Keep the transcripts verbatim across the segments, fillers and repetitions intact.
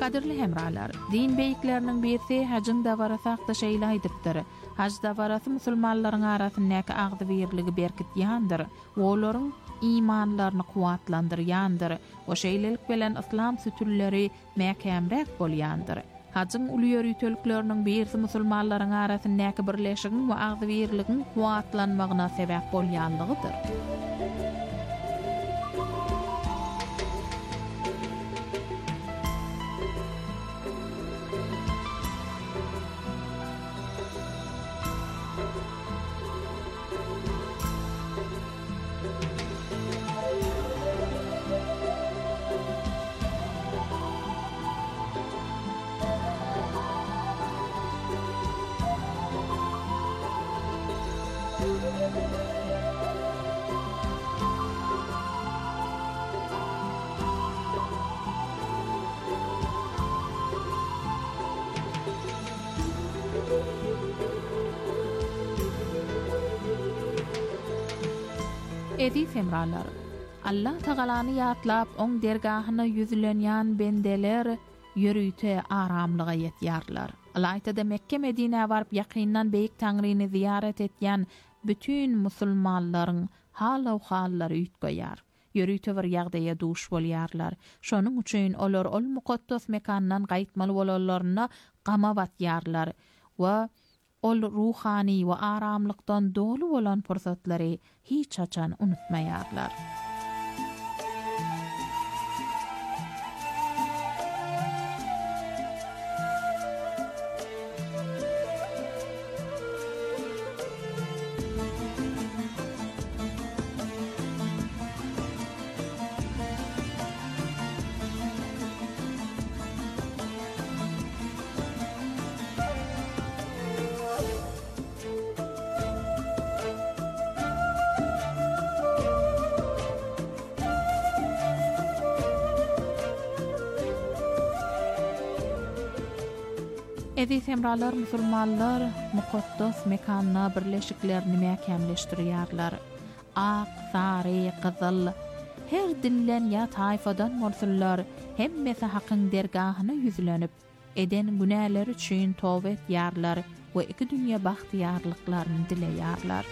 Kadirli hemralar, din beyiklerinin birisi hacın davarasaqda şeyle aýdypdyr. Hac davarasy musulmanlaryň arasyndaky agdy birligi berkitýändir. Olaryň imanlaryny kuwatlandyrýandyr. O şeýlelik bilen islam sütülleri mäkämrek bolýandyr. Hacın uly ýörütölükleriniň birisi musulmanlaryň arasyndaky birleşigin we agdy birligin kuwatlanmagyna sebäp bolýanlygydyr. Edi semralar, Allah Tağalany ýatlap oň dergahyna yüzlenýän bendeler ýörüýte aramlyga ýetýärler. Alayda Mekke Medine barıp ýakyndan beýik Taňryny ziyaret etýän bütün musulmanlaryň hal hallary üýtgeýär. Ýörüýte bir ýagdaýa duş bolýarlar. Şonuň üçin olar ol mukaddas mekandan gaýtmaly bolanlaryna gama batýarlar we ol ruhani we aramlykdan dolu bolan pursatlary hiç açan unutmaýarlar. Edi semralar musulmanlar mukaddas mekanna birleşiklerini mäkämleşdirýärler. Ak, sary, gyzyl her dillen ya taýfadan bolsunlar hemmesi hakyň dergahyna yüzlenip eden günäler üçin tawba etýärler we iki dünýä bagtyarlyklaryny dileýärler.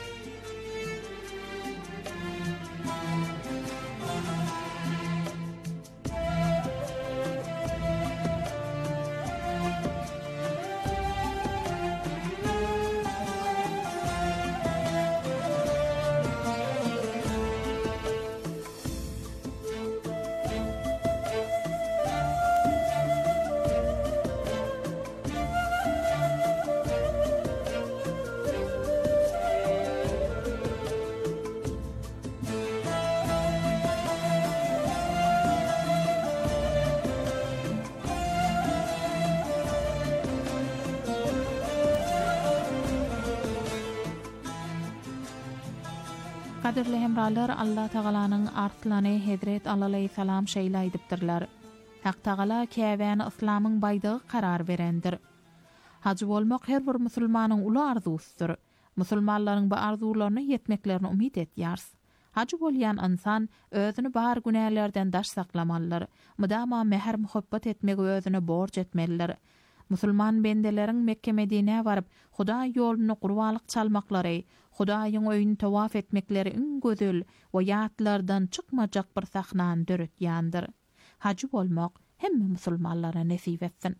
Kadirli hemralar, Allah Tağalanyň artlany Hazret Ali aleyhissalam şeýle aýdypdyrlar. Haq Tağala käbäni islamyň baýdygy karar berendir. Hac bolmak her bir musulmanyň uly arzusydyr. Musulmanlaryň bu arzularyna ýetmeklerini umyt etýärs. Hac bolýan insan özüni bar günälerden daş saklamalydyr. Mudama mehr muhabbat etmek özüne borç etmelidir. Musulman bendeleriň Mekke Medine barıp Huda ýoluny gurbalyk çalmaklary, Hudaýyň öýüni tawaf etmekleri iň gözel we ýatlardan çykmajak bir sahnany döretýändir. Hac bolmak hemme musulmanlara nesip etsin.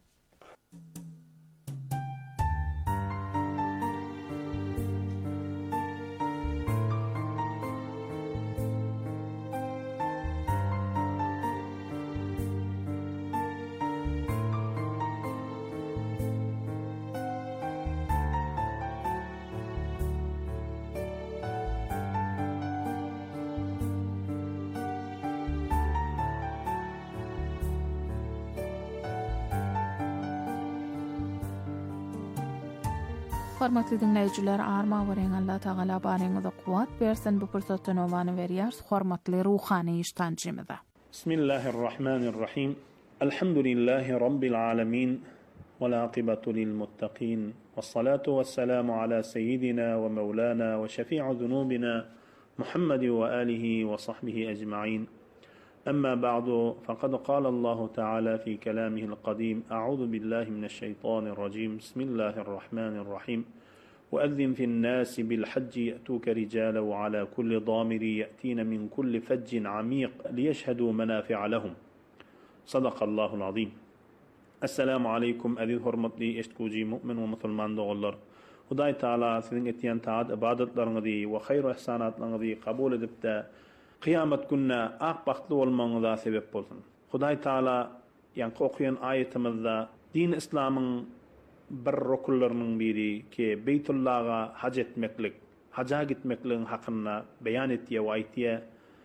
Hormatly dinleýijiler, arma weren Allah Taala baryňyza kuwat bersin. Bu pursatdan owany berýär. Hormatly ruhany iştanjymyza. Bismillahirrahmanirrahim. Elhamdülillahi rabbil alamin. Wal aqibatu lil muttaqin. Wassalatu wassalamu ala seyyidina ve mevlana ve şefi'u zunubina Muhammed ve alihi ve sahbihi ecmaîn. أما بعد فقد قال الله تعالى في كلامه القديم: أعوذ بالله من الشيطان الرجيم، بسم الله الرحمن الرحيم. وأذن في الناس بالحج يأتوك رجالا وعلى كل ضامر يأتين من كل فج عميق ليشهدوا منافع لهم. صدق الله العظيم. السلام عليكم أذي هرمتلي اشتكوجي مؤمن ومسلمان دغلر. خداي تعالى سنين اتيان تعاد عبادت لرنغدي وخير احسانات لرنغدي قبول دبتا قيامت كنا آق بختلو والمنغدا سبب بولسن. خداي تعالى ينقو قيان آية مذا دين إسلام بر ركلرن بيري كي بيت الله حجت مكلك حجاجت مكلن حقنا بيانتيا وايتيا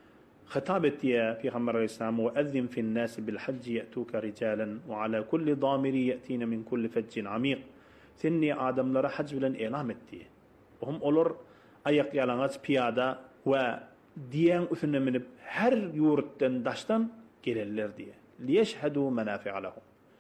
خطابتيا في خمر الإسلام: وأذن في الناس بالحج يأتوك رجالا وعلى كل ضامر يأتين من كل فج عميق. ثني آدم لرا حج بلن إعلامتي وهم أولر أيق يالانات بيادا وديان أثنى من هر يورتن داشتن gelirler diye. Liyeşhedû menâfi'a lehum.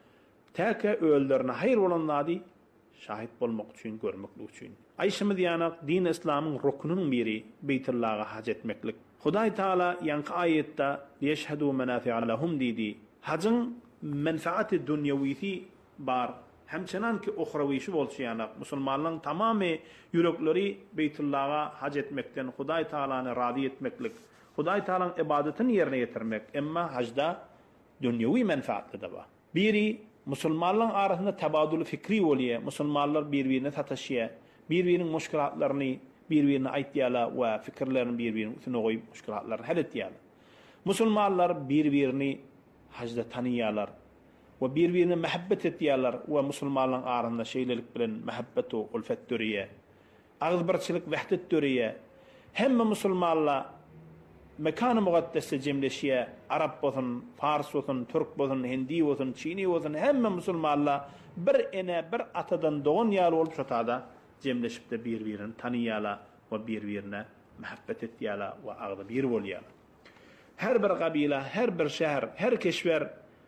Täke öldürne hayır olanlardy şahit bolmak üçin, görmeklik üçin. Aýşymyz ýanak din İslamyň ruknunyň biri Beytullah'a hac etmeklik. Hudaý Taala ýanky aýetde liyeşhedû menâfi'a lehum diýdi. Hajyň menfaati dünýäwisi bar. Hemçinan ki ohrawyşy bolsa ýanak musulmanlaryň tamamy ýürekleri Beytullah'a hac etmekden, Hudaý Taalany rady etmeklik, Hudaý Taalanyň ibadetini ýerine ýetirmek. Emma hajda dünýäwi menfaatly da bar. Biri musulmanlaryň arasynda tabadul fikri bolýar. Musulmanlar bir-birine sataşýar, bir-biriniň müşkilatlaryny bir-birine aýtýarlar we fikirlerini bir-birine üstüne goýup müşkilatlaryny hal etýärler. Musulmanlar bir-birini hajda tanýarlar ve bir-birine mehabbet etýärler we musulmanlaryň arasynda şeýlelik bilen mehabbet we ulfat dörýär. Agzbarçylyk wahdat dörýär. Hemme musulmanlar mekan-ı muqaddesde cemleşiye, Arap bolsun, Fars bolsun, Türk bolsun, Hindi bolsun, Çini bolsun, hemme musulmanlar bir ene bir atadan doğan ýaly bolup şotada cemleşipde bir-birini tanýarlar we bir-birine mehabbet etýärler we agdy bir bolýarlar. Her bir kabila, her bir şäher, her keşwer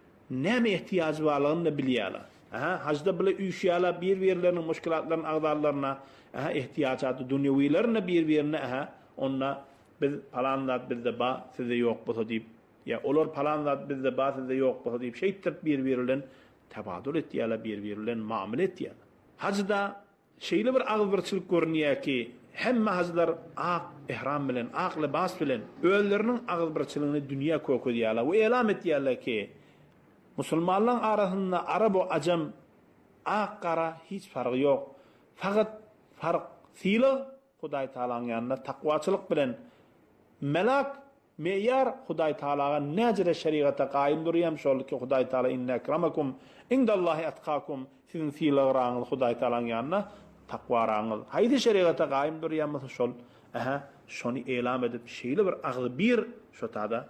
näme ihtiýaji barlygyny bilýärler. Aha, hajda bile üýşýärler bir-birleriniň müşkilatlaryny agdarlaryna, aha ihtiýajaty dünýäwilerini bir-birine aha onna biz palanlar bizde ba sizde yok bolsa diýip ya olar palanlar bizde ba sizde yok bolsa diýip şeýtir bir-birilen tabadul etýärler, bir-birilen muamele etýärler. Hajda şeýle bir agzbarçylyk görnýär ki hemme hajlar ak ihram bilen, ak libas bilen öýleriniň agzbarçylygyny dünýä köküdýärler we elam etýärler ki musulmanlaryň arasynda arab we ajam ak gara hiç farky ýok. Fakat fark sila Hudaý Taalaň ýanynda takwaçylyk bilen melak meýar Hudaý Taalaga näjere şeriata gaýym durýam şol ki Hudaý Taala inna akramakum indallahi atqakum sizin silagaraňyz Hudaý Taalaň ýanyna takwaraňyz haýdy şeriata gaýym durýam şol aha şonu elam edip şeýle bir agzy bir şotada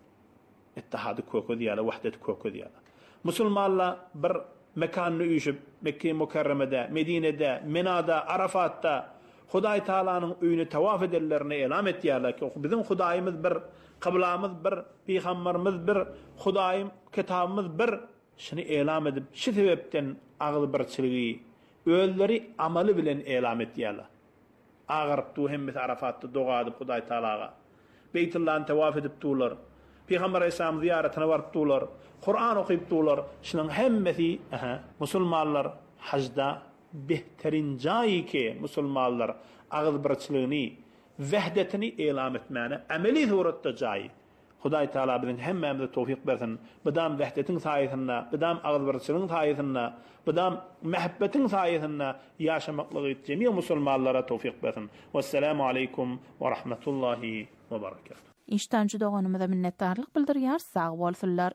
ittihady köküdýärler, wahdaty köküdýärler. Musulmanlar bir mekanyny üýşüp Mekke Mukarremede, Medine'de, Mina'da, Arafat'ta Hudaý Taalanyň öýüne tawaf edenlerine elam etýärler ki bizim Hudaýymyz bir, kıblamyz bir, peýgamberimiz bir, Hudaýym kitabymyz bir. Şunu elam edip şu sebepden agzbarçyligi öýleri amaly bilen elam etýärler. Agyryp tu hemmet Arafatda dogadyp Hudaý Taalaga Beytullahny tawaf edip tular. Peýgamber Aleyhisselam ziyaretine barıp tular. Kur'an okyp tular. Şunun hemmesi aha musulmanlar hajda behterin jayi ki musulmanlar agzbarçylygyny, wahdetini elam etmäne ameli suratda jayi. Hudaý Taala bilen hemmemize tawfik bersin. Bidam wahdetin saýasynda, bidam agzbarçylygyň saýasynda, bidam mehabbetin saýasynda ýaşamaklygy jemi musulmanlara tawfik bersin. Wassalamu aleykum we rahmetullahi we barakatuh. İştenci doğanımıza minnettarlyk bildirýär, sag bolsunlar.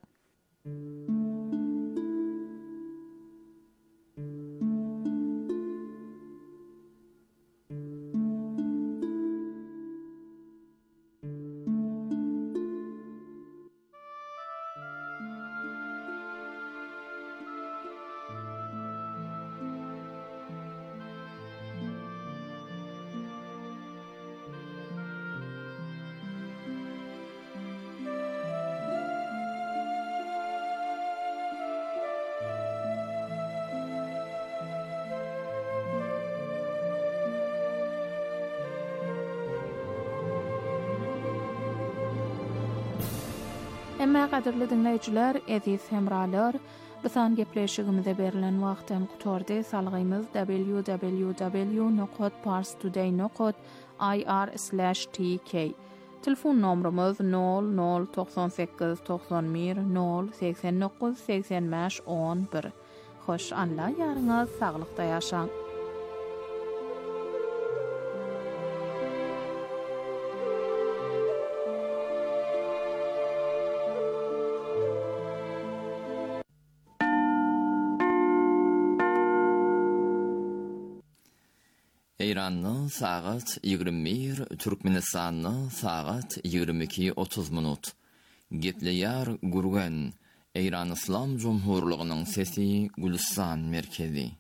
Emma qadirli dinleyiciler, eziz hemralar, bisan gepleşigimize berilen wagtem gutordy. Salgymyz w w w nokta parstoday nokta i r slash t k. Telefon nomrumuz nol nol doksan sekiz doksan bir nol seksen dokuz seksen beş on bir. Hoş anla, yarınız sağlıkta yaşan. İran'ın saat yigirmi bir, Türkmenistan'ın saat yigirmi iki otuz minut. Gepleyar Gurgen, İran İslam Cumhurluğu'nun sesi Gülistan merkezi.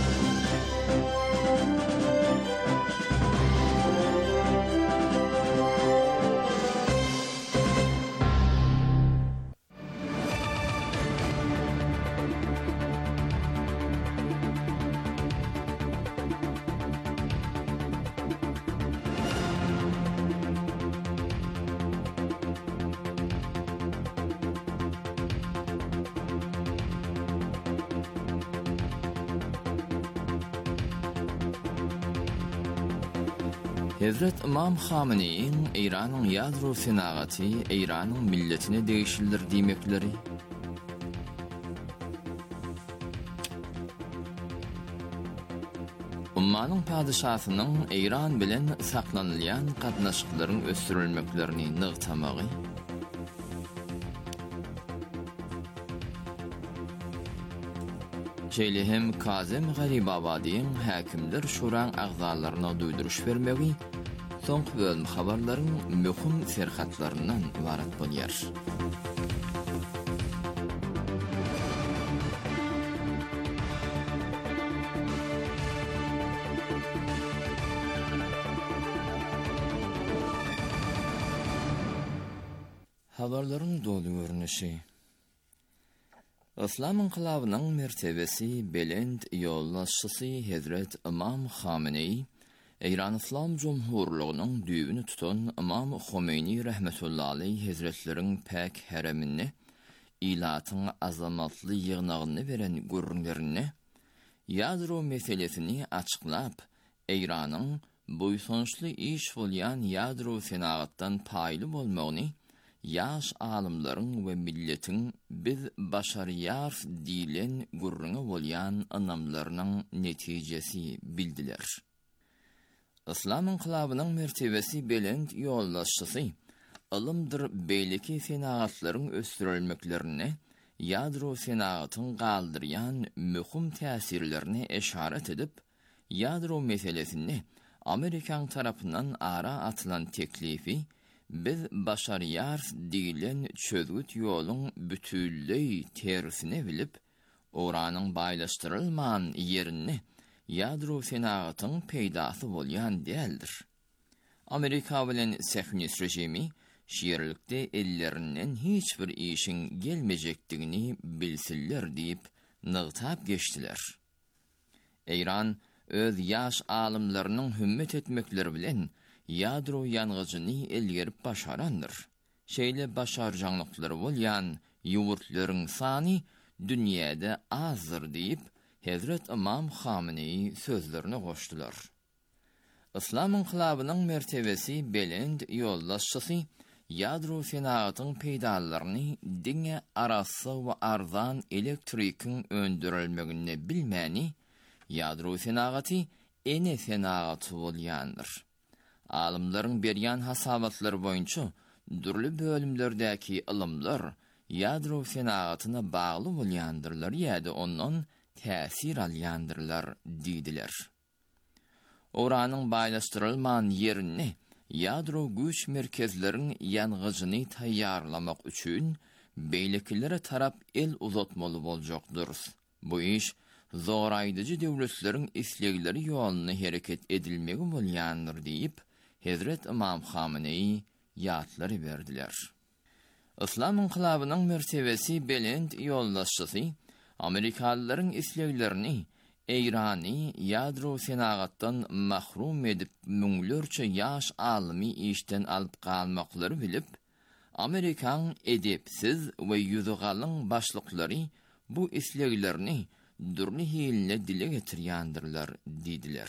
Hazret İmam Hamene'nin İran'ın yadro senagati İran'ın milletine değişildir demekleri. Ummanın padişahının İran bilen saklanılan qatnaşıkların östürülmeklerini nıgtamağı. Şeylihim Kazım Garibabadi'nin hakimler şuran ağzalarına duyduruş vermeği, son bölüm haberlerin mühim serhatlarından ibaret bolýar. Haberlerin dolu görünüşi. İslam inqilabynyň mertebesi belend ýollaşçysy Hazret İmam Hamenei, İran İslam Cumhurluğu'nun düýbüni tutan İmam Khomeini rahmetullahi aleyh Hazretleriň pek heremini, ilatyň azamatly ýygnagyny beren görünlerini, yadro meselesini açıklap, İran'ın buýsunçly iş bolýan yadro senagatdan paýly bolmagyny, yaş alimlerin ve milletin biz başarıyar dilen gurruna bolyan anamlarının neticesi bildiler. İslam inqilabının mertebesi belend yollaşçısı, ılımdır beyleki senagatların östürülmeklerine, yadro senagatın kaldıryan mühim tesirlerine eşaret edip, yadro meselesini Amerikan tarafından ara atılan teklifi, biz başarıyar dilen çözgüt yolun bütünlüğü tersine bilip, oranın baylaştırılman yerini yadro senagatın peydası bolyan değildir. Amerika bilen Siyonist rejimi şiirlikte ellerinden hiçbir işin gelmeyecektiğini bilsiller deyip nıgtap geçtiler. İran öz yaş alimlerinin hümmet etmekleri bilen yadro yanğıcını elgerip başarandır. Şeyle başarjanlıkları bolyan yurtların sani dünyada azdır deyip Hazret İmam Hamenei sözlerini goşdular. İslam inqilabynyň mertebesi belend ýollaşçysy yadro senagatın peýdalaryny diňe arasy we arzan elektrikiň öndürilmegini bilmäni yadro senagaty ene senagaty bolýandyr. Alimlerin berýän hasabatlary boýunça dürli bölümlerdäki ilimler yadro senagatyna bagly bolýandyrlar ýa-da ondan täsir alýandyrlar diýdiler. Oranyň baýlaşdyrylman ýerini yadro güç merkezleriň ýangyjyny taýýarlamak üçin beýlekilere tarap el uzatmaly boljakdyr. Bu iş zor aýdyjy döwletleriň islegleri ýoluny hereket edilmegi bolýandyr diýip Hazret İmam Hamenei ýatlary berdiler. İslam inqilabynyň mertebesi belend ýollaşçysy Amerikalıların isleglerini İran'ı yadro senagatdan mahrum edip müňlerçe yaş alimi işten alıp kalmakları bilip, Amerikan edepsiz ve yüzügalın başlıkları bu isleglerini dürlü hiline dile getirýändirler diýdiler.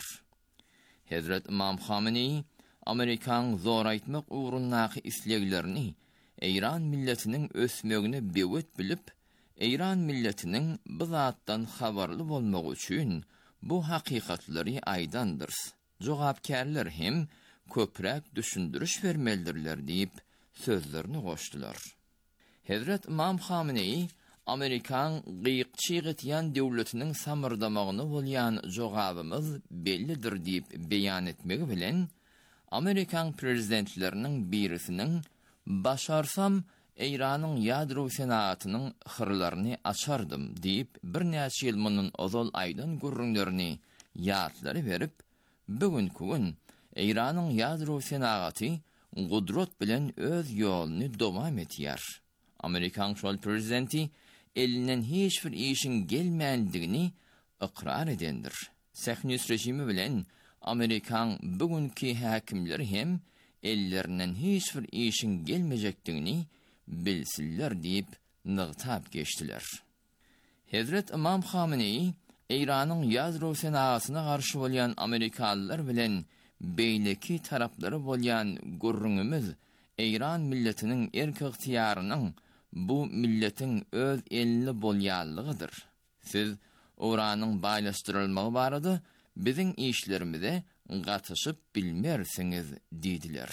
Hazrat İmam Hamenei Amerikan zoraytmak uğrundaky isleglerini İran milletinin ösmegine bewet bilip, İran milletinin bu zatdan habarly bolmagy üçin bu hakikatleri aydandyr. Jogapkärler hem köprek düşündürüş vermelidirler diýip sözlerini goşdular. Hazrat İmam Hamenei Amerikan gyýykçy gitýän döwletiniň samyrdamagyny bolýan jogabymyz bellidir diýip beýan etmegi bilen Amerikan prezidentleriniň birisiniň başarsam İran'ın yadro senatynyň hırlaryny açardım diýip bir näçe ýyl munun ozal aýdan gurrunlaryny ýatlary berip, bugünkü gün İran'ın yadro senaty gudrat bilen öz ýoluny dowam etýär. Amerikan şol prezidenti elinden hiç bir işin gelmeýändigini ikrar edendir. Sahnis rejimi bilen Amerikan bugünkü häkimleri hem ellerinden hiç bir işin gelmejekdigini bilsiller diýip nygtap geçdiler. Hazrat İmam Hamenei İran'ın yadro senatyna garşy bolýan Amerikalılar bilen beýleki tarapları bolýan gurrunymyz İran milletiniň erk ıhtiýarynyň bu milletin öz elini bolýanlygydyr. Siz Oranyň baýlaşdyrylmagy barada biziň işlerimize gatyşyp bilmersiňiz diýdiler.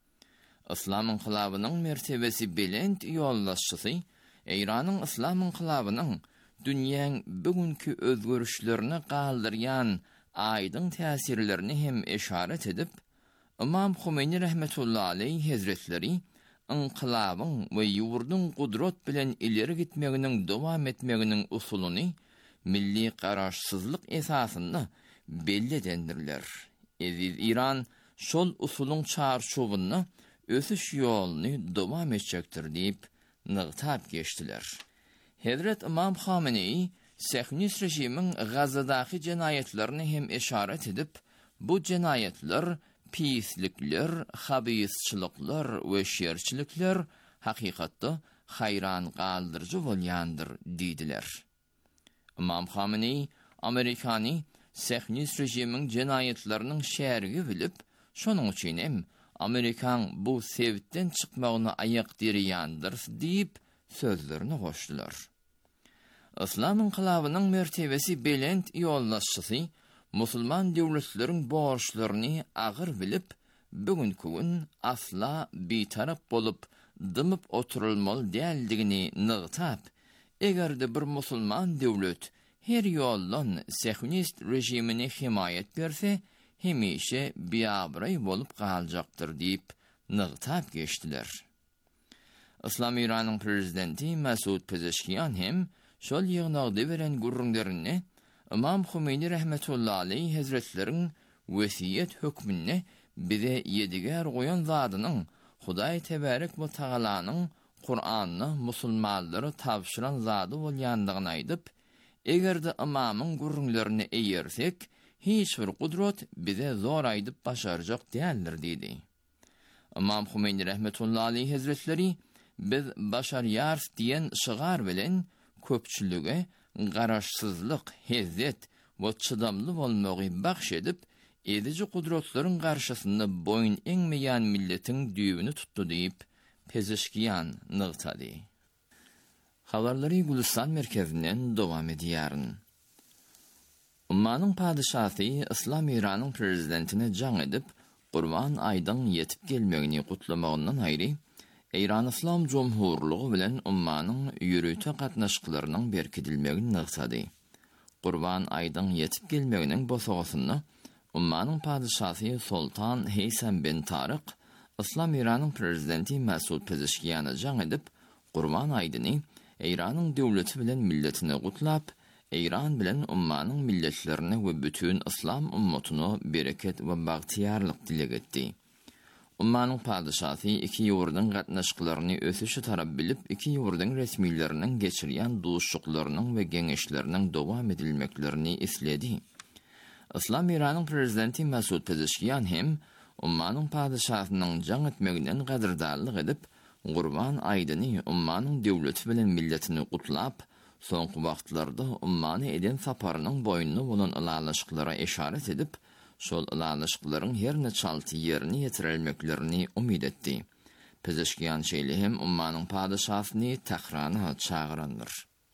İslam inqilabynyň mertebesi belent ýollaşçysy, İranyň İslam inqilabynyň dünýäň bugünkü özgörüşlerini galdyrýan aýdyň täsirlerini hem eşaret edip, İmam Humeini rahmetullahi aleyh hazretleri inqilabyň we ýurduň gudrat bilen ileri gitmeginiň dowam etmeginiň usulyny milli garaşsyzlyk esasynda belli edendirler. Eziz İran şol usulun çarşuwyny ösüş ýoluny dowam etjekdir diýip nygtap geçdiler. Hazrat İmam Hamenei Sahnis rejimiň Gazadaky jenayetlerini hem eşaret edip, bu jenayetler pislikler, habysçylyklar we şerçilikler hakykatda hayran galdyrjy bolýandyr diýdiler. İmam Hamenei Amerikany Sahnis rejimiň jenayetleriniň şergi bilip, şonuň üçin hem Amerikan bu sevitden çykmagyny aýak dirýändir diýip sözlerini goşdular. İslam inqilabynyň mertebesi belent ýollaşçysy, musulman döwletleriň borçlaryny agyr bilip, bugünkü gün asla bitarap bolup dymyp oturulmaly däldigini nygtap, egerde bir musulman döwlet her ýoldan Sahnist rejimini himayet berse, hemişe biabray bolup galjakdyr diýip nygtap geçdiler. İslam İranyň prezidenti Masud Pezeshkian hem şol ýygnagda beren gurrunlaryny İmam Humeini rahmetullahi aleyh hazretleriň wesiýet hökmüne bize ýediger goýan zadynyň Hudaý tebarek we tagalanyň Kur'anyny musulmanlara tapşyran zady bolýandygyny aýdyp, egerde imamyň gurrunlaryny eýersek, hiç bir gudrat bize zor aýdyp başarjak däldir diýdi. İmam Humeini rahmetullahi aleyh hazretleri biz başarýar diýen şygar bilen köpçülüge garaşsyzlyk, hezzet we çydamly bolmagy bahş edip, edici gudratlaryň garşysynda boyun eňmeýän milletiň düýbüni tutdy diýip Pezeshkian nygtady. Habarlary Gulistan merkezinden dowam edýäryn. Ummanyň padyşasy İslam İranyň prezidentine jaň edip, Gurban aýdyň ýetip gelmegini gutlamagyndan aýry, İran İslam Cumhurluğu bilen ummanyň ýürüýte gatnaşyklarynyň berkidilmegini nygtady. Gurban aýdyň ýetip gelmeginiň bosagysyny ummanyň padyşasy Sultan Heysam bin Taryk, İslam İranyň prezidenti Masud Pezeshkiany jaň edip, Gurban aýdyny İranyň döwleti bilen milletini gutlap, İran bilen ummanyň milletlerini we bütün İslam ummatyny bereket we bagtyarlyk dileg etdi. Ummanyň padyşasy iki ýurduň gatnaşyklaryny ösüşi tarap bilip, iki ýurduň resmiýetleriniň geçirýän duşuklarynyň we geňeşleriniň dowam edilmeklerini isledi. İslam İranyň prezidenti Masud Pezeshkian hem ummanyň padyşasynyň jaň etmeginden gadyrdallyk edip, Gurban aýdyny ummanyň döwleti bilen milletini gutlap, soňky wagtlarda ummany eden saparynyň boýnuny bolan ılalaşyklara eşaret edip, şol ılalaşyklaryň herne çalty ýerini ýetirilmeklerini umyt etdi. Pezeşkiýan şeýlehem ummanyň padyşahyny Tehrana çagyrandyr.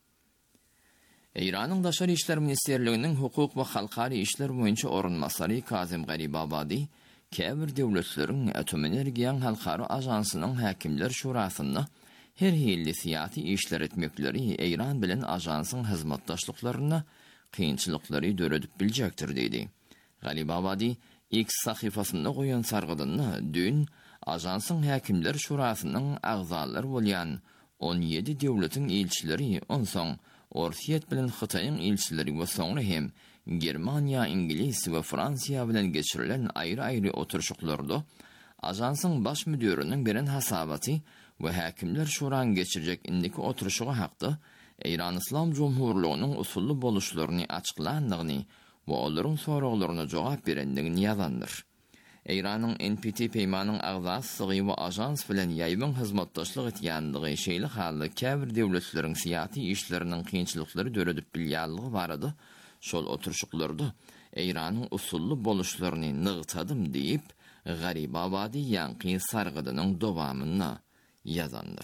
İran'ın Daşary işler ministerliginiň hukuk we halkary işler boýunça orunmasary Kazym Garibabadi, käbir döwletleriň atom energiýa halkary ajansynyň häkimler şurasyna her hilli siýasy işler etmekleri İran bilen ajansyň hyzmatdaşlyklaryna kynçylyklary döredip biljekdir diýdi. Garibabadi X sahyfasynda goýan sargydyny dün ajansyň häkimler şurasynyň agzalary bolýan on ýedi döwletiň elçileri onsoň Orsiýet bilen Hytaýyň elçileri we soňra hem Germaniýa, Ingilis we Fransiýa bilen geçirilen aýry-aýry oturuşyklarda ajansyň baş müdüriniň beren hasabaty we häkimler şuraň geçirjek indiki oturuşyga hakda İran İslam Jumhurlygynyň usully boluşlaryny açyklandygyny we olaryň soraglaryna jogap berendigini ýazandyr. İran'ın N P T peýmanyň agzasy we ajans bilen ýaýbyn hyzmatdaşlyk etýänligi şeýle halda käbir döwletleriň siýasy işleriniň kynçylyklary döredip bilýänligi barady. Şol oturuşyklarda İran'ın usully boluşlaryny nygtadym diýip Garibabadi ýanky sargydynyň dowamyna ýazandyr.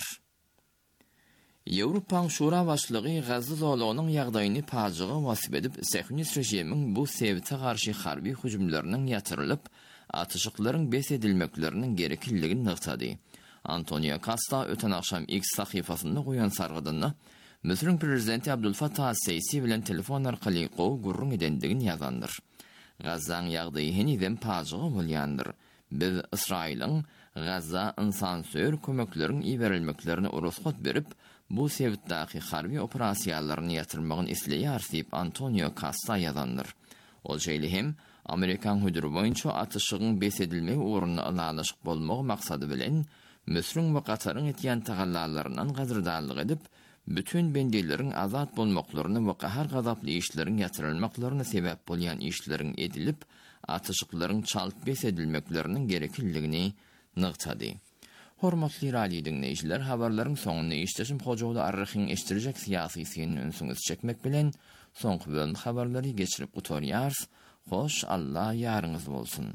Ýewropaň Şura başlygy Gazza zolagynyň ýagdaýyny paýjyga wasip edip, Sehunist rejimiň bu sebite garşy harby hüjümleriniň ýatyrylyp, atışıkların bes edilmeklerinin gerekilligini nıqtady. Antonio Costa öten akşam X sahyfasynda goýan sargydyny Müslüm prezidenti Abdulfatah Seysi bilen telefon arkaly gowy gurrun edendigini ýazandyr. Gazzaň ýagdaýy heniden paýjyga bolýandyr. Biz Israýlyň Gazza insansöýür kömekleriň iberilmeklerini ruhsat berip, bu sebitdäki harby operasiýalaryny ýatyrmagyny isleýär diýip Antonio Costa ýazandyr. Ol şeýle hem Amerikan hüdürü boýunça atışygyň bes edilmegi uğruna ılalaşyk bolmagy maksady bilen Müslüm we Gataryň etýän tagallarlarynyň gazyrdallyk edip, bütün bendileriň azat bolmaklaryny we gahar gazaply işleriň ýatyrylmaklaryna sebäp bolýan işleriň edilip, atışyklaryň çalyp bes edilmekleriniň gerekilligini nıqtady. Hormatly radio dinleýijiler, habarlaryň soňuna işleşim hojawly arryhyň eşdirjek siýasy syny ünsüňiz çekmek bilen soňky bölüm habarlary geçirip gutorýars. Hoş Allah yarınız bolsun.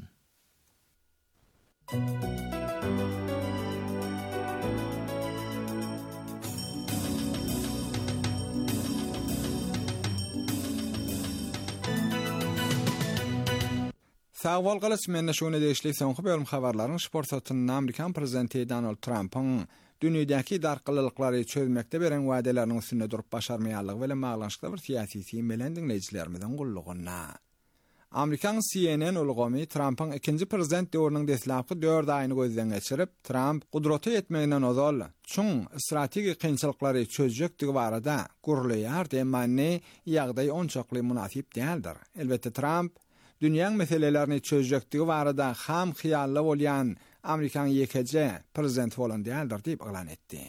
Sağ bol galas menne şonu deýişli soňky bölüm habarlaryň sport satynyň Amerikan prezidenti Donald Trump'yň dünýädäki darkylyklary çözmekde beren wadeleriniň üstünde durup başarmaýanlygy bilen maglanşykda bir siýasy syň bilen dinleýijilerimizden gullugyna. Amerikan C N N ulgamy Trump'yň ikinji prezident döwrüniň deslapky dört aýyny gözden geçirip, Trump gudraty ýetmeginden ozal, çuň strategik kynçylyklary çözjekdigi barada gurulýar diýmänni ýagdaý onçakly munasip däldir. Elbetde Trump dünýäň meselelerini çözjekdigi barada ham hyýally bolýan Amerikan ýekeje prezident bolan däldir diýip elan etdi.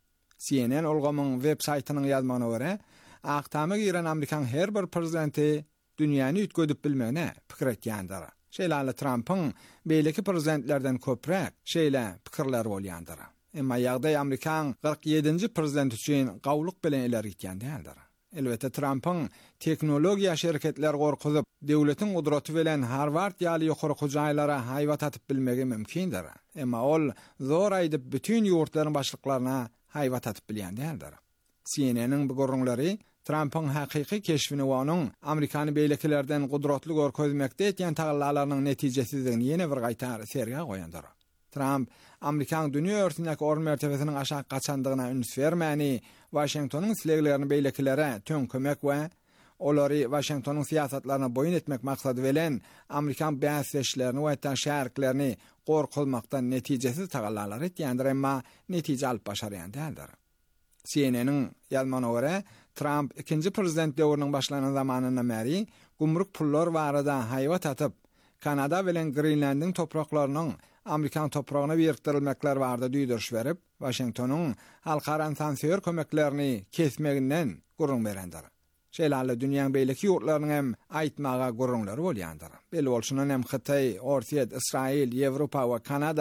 C N N ulgamyň web saýtynyň ýazmagyna görä, Aqtamy giren Amerikan her bir prezidenti dünýäni ütgödüp bilmegine pikir etýändir. Şeýle Trump'yň beýleki prezidentlerden köprek şeýle pikirler bolýandyr. Emma ýagdaý Amerikan kırk ýedinji prezident üçin gawlyk bilen ileri gitýän däldir. Elbetde Trump'yň teknologiýa şirketler gorkuzyp, döwletiň gudraty bilen Harvard ýaly ýokary hujaýlara haýwat atyp bilmegi mümkindir. Emma ol zor aýdyp bütün ýurtlaryň başlyklaryna haýwat atyp bilýän däldir. C N N'niň bu gorunlary Trump'yň hakyky keşfini we onuň Amerikany beýlekilerden gudratly görkezmekde etýän tagallalarynyň netijesizligini ýene bir gaýtar serge goýandyr. Trump Amerikan dünýä örtündäki orun mertebesiniň aşağı gaçandygyna üns bermäni, Washingtonyň sileglerini beýlekilere töň kömek we olary Washingtonyň siýasatlaryna boyun etmek maksady bilen Amerikan bäsleşlerini we etän şäherliklerini gorkulmakdan netijesiz tagallalar etýändir, emma netije alyp başarýan däldir. C N N'niň ýazmagyna görä, Trump ikinji prezident döwrüniň başlanan zamanyna bäri gumruk pullar barada haýwat atyp, Kanada bilen Greenlandyň topraklarynyň Amerikan toprağına biriktirilmekler barada düýdürüş berip, Washingtonyň halkara sansiýör kömeklerini kesmeginden gurrun berendir. Şeýle dünýäň beýleki ýurtlarynyň hem aýtmaga gurrunlary bolýandyr. Beli bolşundan hem Hytaý, Orsiýet, Israil, Ýewropa we Kanada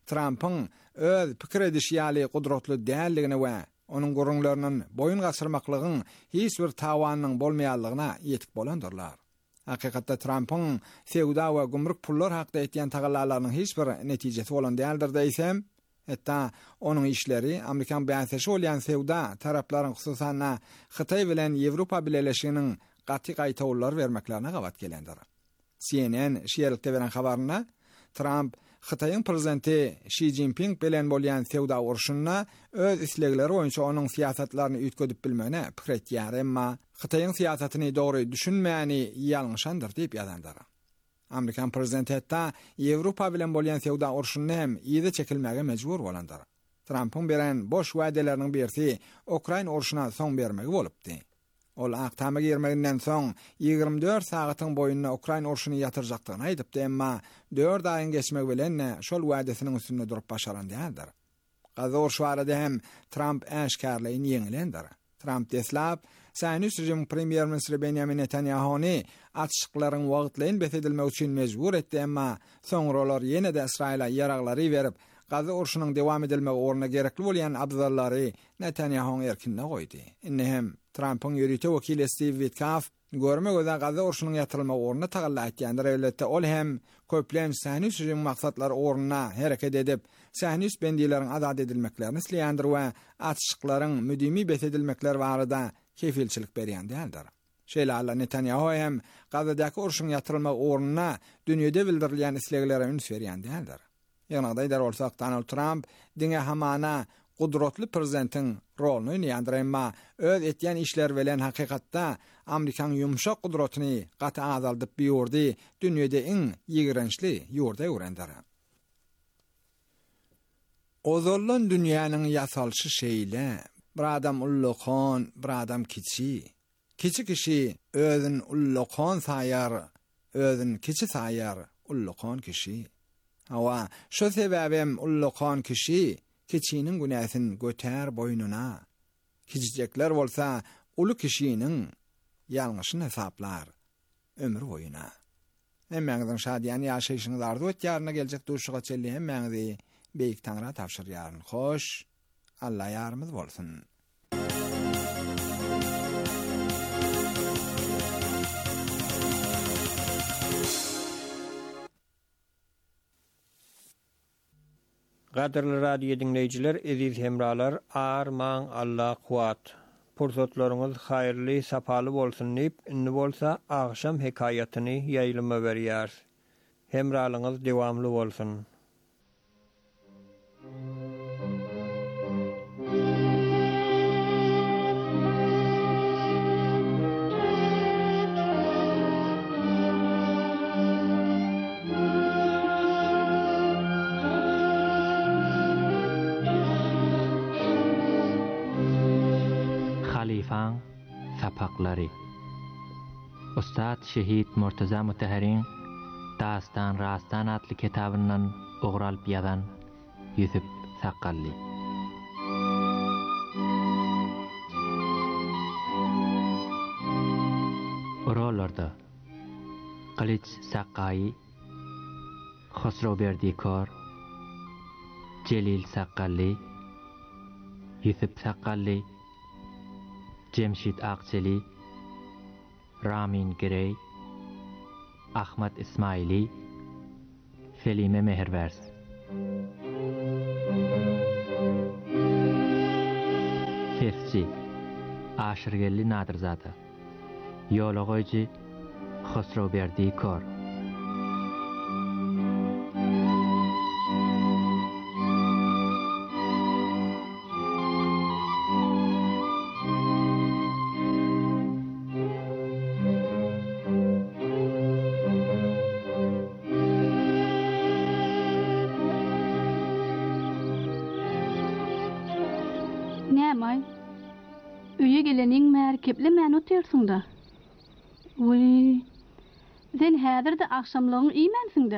Trump'ın öz pikir ediş ýaly gudratly dälligine we onun gurunlarynyň boyun gasyrmaklygyň hiç bir tawanynyň bolmaýanlygyna ýetip bolandyrlar. Hakykatda Trump'ın sewda we gumruk pullar hakda etýän tagallalarynyň hiç bir netijesi bolan däldir diýsem, hatta onun işleri Amerikan bäňseşi bolýan sewda taraplaryň hususan Hytaý bilen Ýewropa birleşiginiň gaty gaýtawlar bermeklerine gawat gelendir. C N N şeýerlikde beren habaryna Trump Hytaýyň prezidenti Xi Jinping bilen bolýan sewda urşunyna öz islegleri boýunça onuň siýasatlaryny üýtgedip bilmegine pikir etýär, emma Hytaýyň siýasatyny dogry düşünmäni ýalňyşandyr diýip ýazandyr. Amerikan prezidenti hatta Ýewropa bilen bolýan sewda urşunyny hem ýyda çekilmäge mejbur bolandyr. Trump'ın beren boş wädeleriniň birisi Ukraina urşuna soň bermegi bolupdy. Ol aqtamaga girmeginden soň ýygrimi dört sagatyň boyunna Ukraina urşuny ýatyrjakdygyny aýdypdy, emma dört aýyň geçmek bilen şol wädesiniň üstünde durup başaran däldir. Gaza urşy barada hem Trump äşkarlygyny ýeňilendir. Trump deslap Sähnis rejim premier ministri Benjamin Netanyahuny atşyklaryň wagtlaryň besedilmek üçin mejbur etdi, emma soňralar ýene-de Israila ýaraglary berip Gaza urşunyň dewam edilmegi orna gerekli bolýan abzallary Netanyahuň erkinine goýdy. Indi hem Trump'ın ýürüýte wekili Steve Witkoff görmek öňe Gaza urşunyň ýatyrylmagy orna tagalla etýändir. Elbetde ol hem köplen Sähnis rejim maksatlary orna hereket edip Sähnis bendiýlerin azad edilmeklerini isleýändir we atşyklaryň müdimi besedilmekler barada kefilçilik berýän däldir. Şeýle Netanyahu hem Gazadaky urşuň ýatyrylmagy ornuna dünýede bildirilýän isleglere üns berýän däldir. Ýagnaýda dar bolsak Donald Trump diňe hamana gudratly prezidentin roluny oýnaýandyr, emma öz etýän işler bilen hakykatda Amerikan ýumşak gudratyny gaty azaldyp ýurdy, dünýede iň ýigrençli ýurda öwrendir. Ozollan dünýäniň ýasalşy şeýle, bir adam ulluqan, bir adam kiçi. Kiçi kişi özün ulluqan saýar, özün kiçi saýar ulluqan kişi. Hawa şo sebäbem ulluqan kişi kiçiniň günäsini götär boynuna. Kiçijekler bolsa ulu kişiniň ýalňyşyny hesaplar ömür boyuna. Hemmeňiziň şadýany ýaşaýyşyňyz arzu etýärine geljek duşuga çelli hemmeňizi beýik Taňra tapşyrýaryn. Hoş, Allah ýarymyz bolsun. Gaderli radio dinleyijiler, eziz hemralar, arman Allah kuat. Pursatlaryňyz haýyrly, sapaly bolsun diýip, indi bolsa agşam hekaýatyny ýaýlyma berýär. Hemralyňyz dewamly bolsun. Halifan Sapaklary Ustad Şehit Murtaza Mutahharin Dastan Rastan adly kitabyndan ogralyp ýazan Yusuf Sakally. Oralarda Qiliç Saqai, Khosrowberdikor, Celil Sakally, Yusuf Sakally, Cemşit Aqçeli, Ramin Girey, Ahmet İsmaili, Felime Mehervers. Sesçi Aşırgelli Nadirzada, Yolagoyci Khosrowberdikor. Kepli men oturýarsyň-da. Uy. Sen häzir de akşamlaryň iýmensiň-de.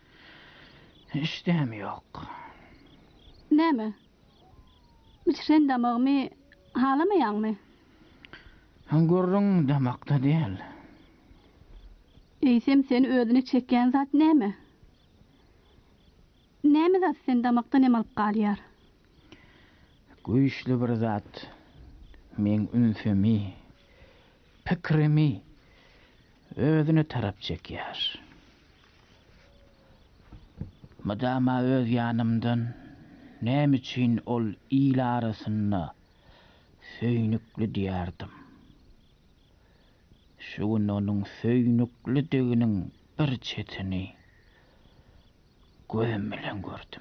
Işdäm ýok. Näme? Biçren damagymy halamaýanmy? Gurrun damakda diýel. Eýsem seni özüne çekýän zat näme? näme zat sen damakdan em alyp galýar? Güýçli bir zat men ünsemi, pikrimi özüne tarap çekýär. Madama öz ýanymdan näme üçin ol ila arasyna söýnükli diýerdim. Şu onuň söýnükli deginiň bir çetini gözüm bilen gördüm.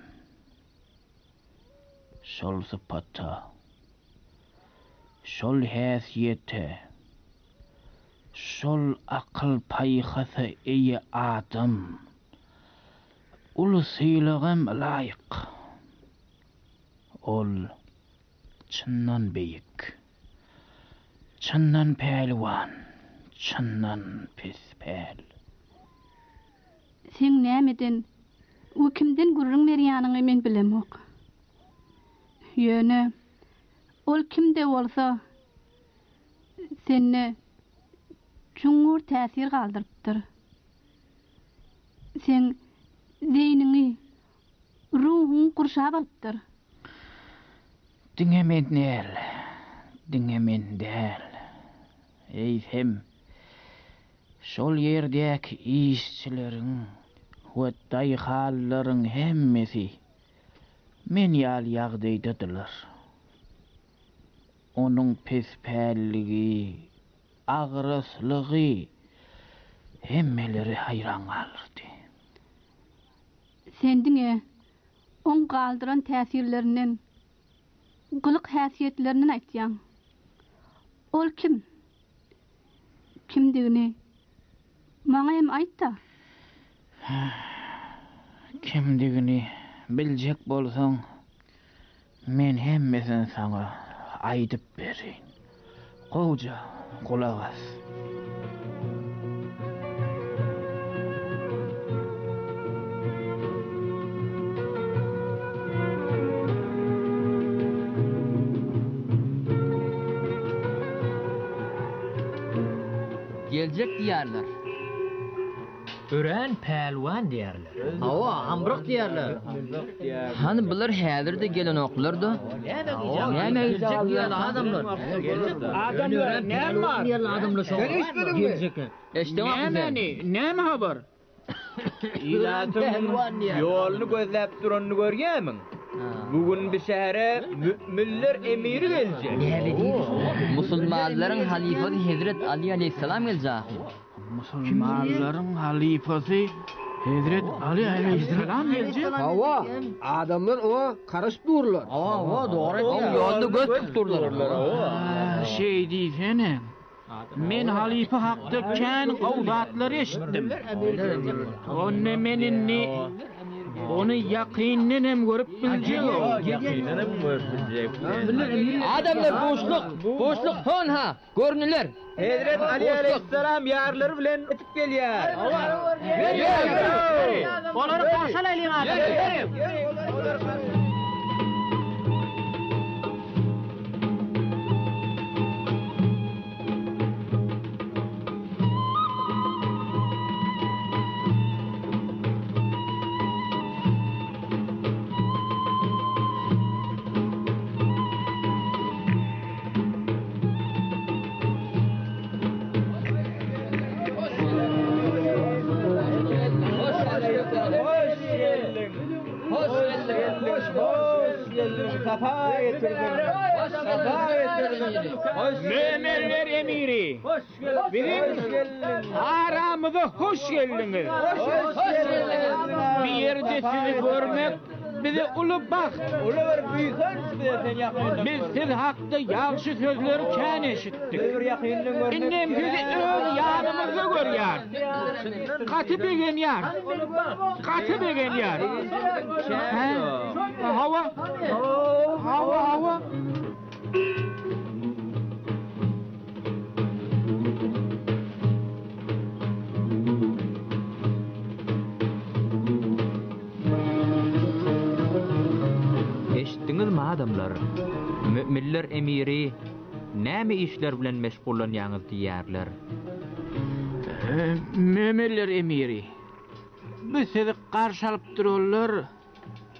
Şol sıpata, şol häsiýete, şol akıl paýhasy eýe adam, ulusyylygym laýyk. Ol çyndan beýik, çyndan pähliwan, çyndan pispäl. Sen nämeden, o kimden gurrun berýanyny men bilemok. Ýöne, ol kimde bolsa, seni çuňur täsir galdyrypdyr. Sen zeýnini, ruhun gurşap alypdyr. Dingemen näl, dingemen däl. Eýsem, şol ýerdäki işçileriň, we daýhallaryň hemmesi men ýaly ýagdaýdadylar. Onuň pespälligi, agraslygy hemmeleri hayran galyrdy. Sendiňe on galdyran täsirlerinden, gylyk häsiýetlerinden aýtýaň. Ol kim? Kimdigini maňa hem aýtda. Kimdigini biljek bolsaň, men hemmesini saňa aýdyp berin. Goja, kulak as. Gelecek diýerler. Ören pähliwan diýerler. Hawa, hambrok diýerler. Hani bular häzirde gelen oklardy. Näme diýerler adamlar? Adamlar näme bar? Diýerler adamlar şo. Gelecek. Näme, näme habar? İladım yolunu gözläp duranyny görýämiň. Bugün bir şähere mü'minler emiri geljek. Musulmanlaryň halifasy Hazrat Ali aleyhissalam geljek. Musulmanlaryň halifasy Hazrat Ali aleyhissalam geljek. Hawa, adamlar ona karaşyp durlar. Hawa, hawa, dogry diýär. Ýolda göz tutdurlar. Şey diýsene. Men halife hakda kän gowdatlary eşitdim. Onu meninni onu ýakyndan hem görüp biljek. Ýakyndan hem görüp biljek. Adamlar boşluk, boşluk hon ha, görnüler. Hazrat Ali aleyhissalam ýarlary bilen etip gelýär. Olary paşalaýlyň adamlar. Safa getirdin. Safa getirdin. Müminler emiri. Bizim aramıza hoş geldiniz. Bir yerde sizi görmek bize ulu baxt. Ulu bir büyüsen sen yakınında. Biz siz hakda ýagşy sözleri kän eşitdik. Innem bizi öz yanımızda görýär. Katy begen ýar. Katy begen ýar. Hawa. Hawa, hawa. Eşitdiňiz mi adamlar? Mü'minler emiri näme işler bilen meşgullanýaňyz diýerler. Mü'minler emiri. Biz sizi garşy alyp durarlar.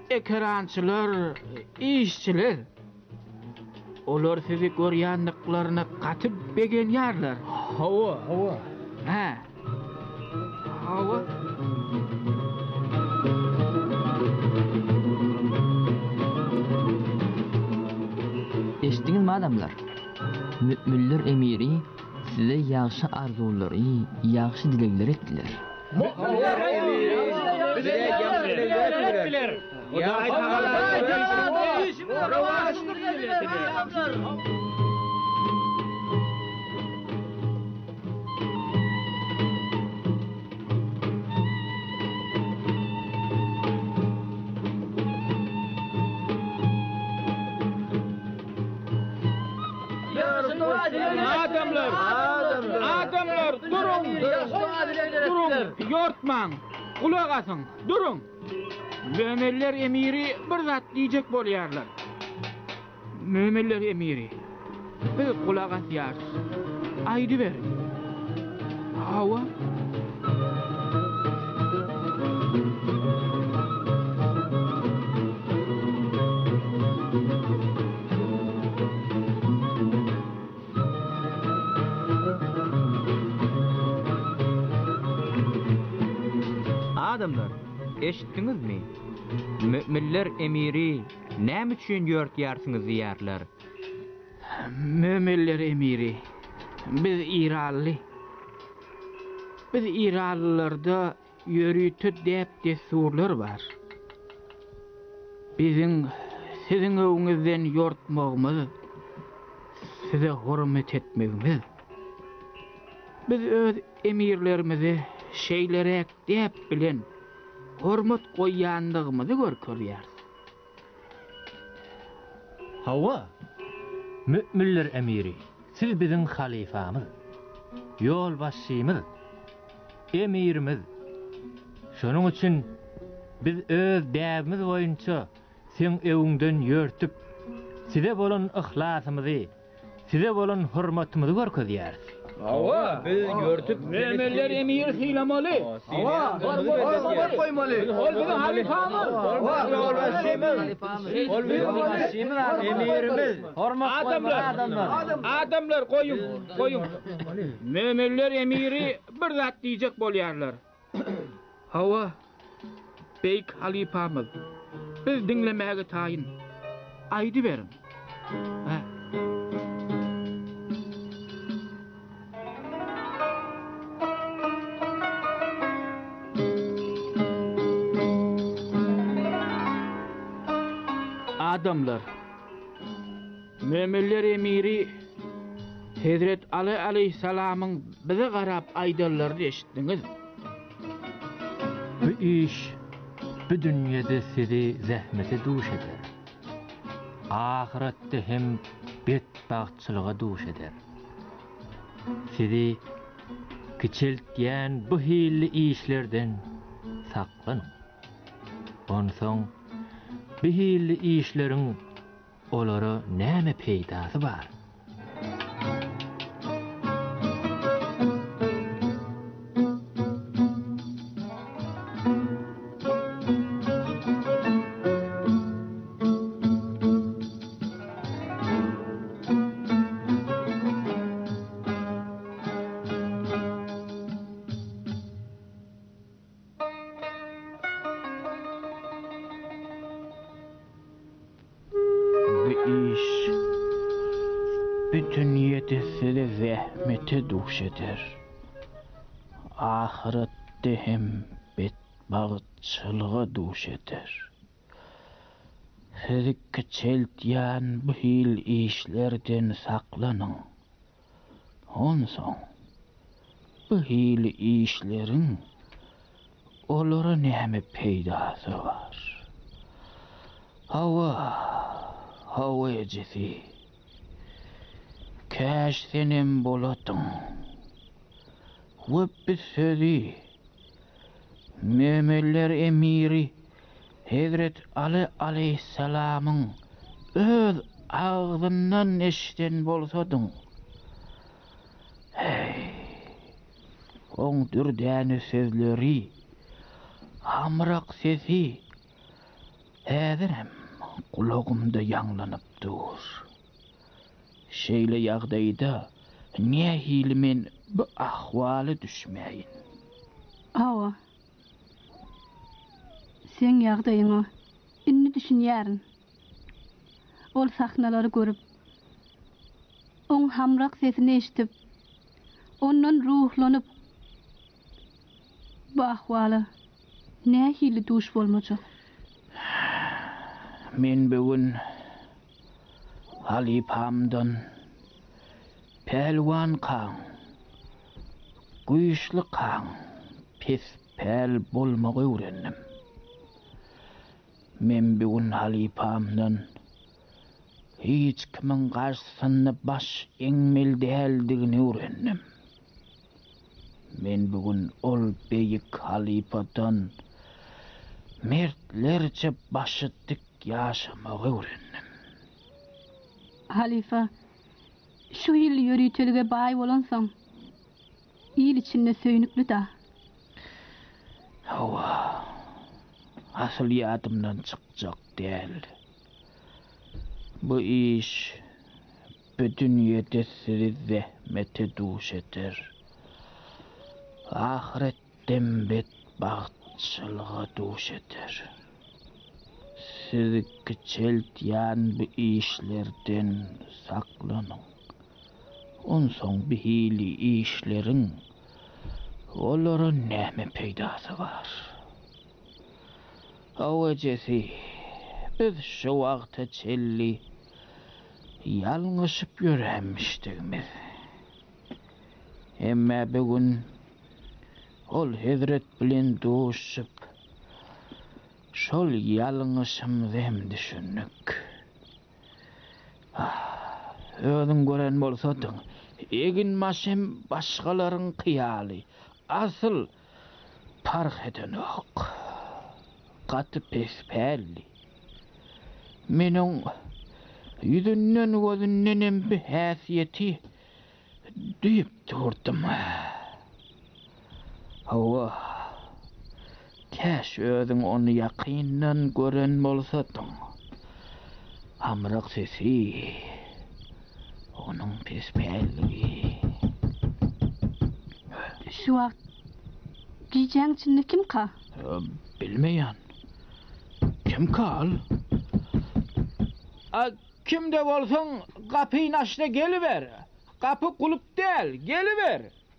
ekrançylar, işçiler. Olar sizi görýändiklaryny gaty begenýärler. Hawa, hawa. Ha. Hawa. Eşdiňizmi adamlar? Mü'minler emiri size ýagşy arzulary, ýagşy dilekler etdiler. Mü'minler emiri bize ýagşy dilekler etdiler. Hudaý Taala Adamlar, adamlar, durun, durun, yortman, kulak asın, durun. Mü'minler emiri bir zat diyecek bolýarlar. Mü'minler emiri, biz kulak asýar, aýdy berin. Hawa. Adamlar, eşitdiňizmi? Mü'minler emiri näme üçin ýörtýärsiňiz diýärler? Mü'minler emiri, biz İranly. Biz İranlylarda ýörüýtü dep desurlar bar. Biziň siziň öwüňizden ýortmagymyz, size hormat etmegimiz. Biz öz emirlerimizi şeylerek dep bilen hormat goýýandygymyzy görkezýär. Hawa, mü'minler emiri, siz biziň halifamyz, ýol başçymyz, emirimiz. Şonuň üçin biz öz däbimiz boýunça sen öwüňden ýörtüp, size bolan ihlasymyzy, size bolan hormatymyzy görkezýär. Hawa, biz görtüp Mü'minler emir hilamaly. Hawa, hormat goýmaly. Ol biziň halifamyz. Ol başçymyz. Ol biziň başçymyz, emirimiz. Hormat goýmaly adamlar. Adamlar goýun, goýun. Mü'minler emiri bir zat diýjek bolýarlar. Hawa, beyk halifamyz. Biz dinlemäge taýyn. Aýdy berin. Ha. Adamlar, mü'minler emiri Hazret Ali aleyhissalamyň bize garap aýdalaryny eşitdiňiz. Bu iş bu dünýede sizi zähmete duş eder. Ahiretde hem betbagtçylyga duş eder. Sizi kiçiltýän bu hilli işlerden saklanyň. Onsoň bihilli işleriň olara näme peýdasy bar? Dünyede zähmete duş eder. Ahiretde hem betbagtçylyga duş eder. Sizi kiçiltýän bu hil işlerden saklanyň. Onsoň bu hil işleriň olara näme peýdasy bar? Hawa, hawa ejisi. Käş senem bolatyn. Wöp sözi. Mü'minler emiri Hazret Ali aleyhissalamyň öz ağzyndan eşiten bolsadyň. Hey. Oň dürdäni sözleri, hamrak sesi, Häzirem kulagymda ýanglanyp dur. Şeýle ýagdaýda nähili men bu ahwaly düşmäyin. Awa. Sen ýagdaýyňa inni düşünýärin. Ol sahnalary görüp, oň hamrak sesini eşitip, ondan ruhlanyp bu ahwaly nähili duş bolmajak. Men bugün Halipamdan pelwan kaň, güýçli kaň, pes pel bolmagy öwrendim. Men bugün Halipamdan hiç kimin garşysynda baş eňmel däldigini öwrendim. Men bugün ol beýik Halipadan mertlerçe başy dik ýaşamagy öwrendim. Halifa, şu ýyl ýöritlige baý bolansaň, ýyl içinde söýnükli da. Hawa, asyl ýadymdan çykjak däl. Bu iş bu dünýede sizi zähmete duş eder. Ahiretden bedbahtçylyga duş eder. Sizi geçeltýän bu işlerden saklanyň. Onsoň bihili işleriň olara näme peýdasy bar? Awajesi biz şu wagta çelli ýalňyşyp ýöremişdigimiz. Emma bugün ol Hazret bilen duşup şol ýalňyşymyzy hem düşündik. Ah, özüň gören bolsadyň, egin maşem başgalaryň kyýaly, asyl parh eden ok. Gaty pespäli. Meniň ýüzünden gözünden bir häsiýeti düýüp durdum. Hawa, käş özüň onu ýakyndan gören bolsadyň. Hamrak sesi, onun pespäli. Şu wagt giýjäň içinde kim ka? Bilmeýän. Kim kal? A, kimde bolsaň gapyny açda geliber. Kapy kulup del, geliber.